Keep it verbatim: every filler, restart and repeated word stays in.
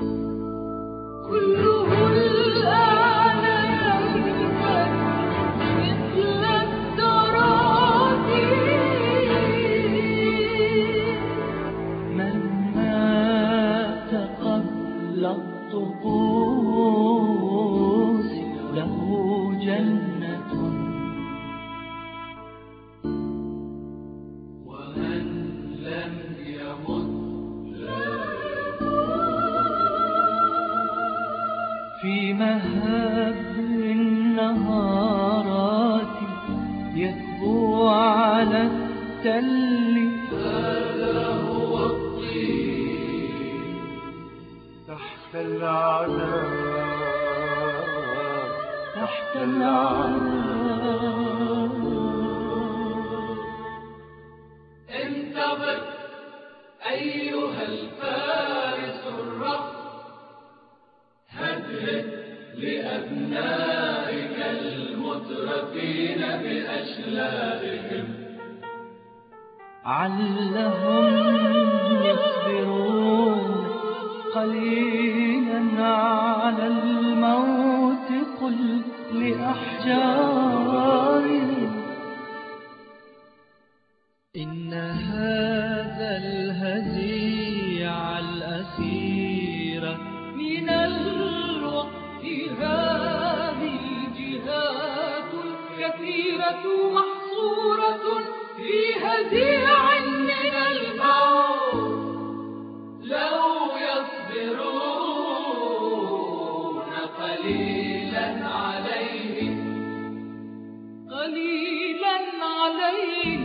كله الآن يلبس مثل التراثي. من مات قبل الطقوس له جنة، ومن لم يمت في مهب النهارات يكبو على التل. هذا هو الطين تحت العناء، تحت العناء. انتظر أيها الفارس الرب، هدهد لأبنائك المترفين بأشلائهم، علهم يصبرون قليلا على الموت. قل لأحجارهم إن هذا الهزيع الأسير من الوقت هذه الجهات الكثيرة محصورة في هزيع من الموت. لو يصبرون قليلا عليهم، قليلا عليهم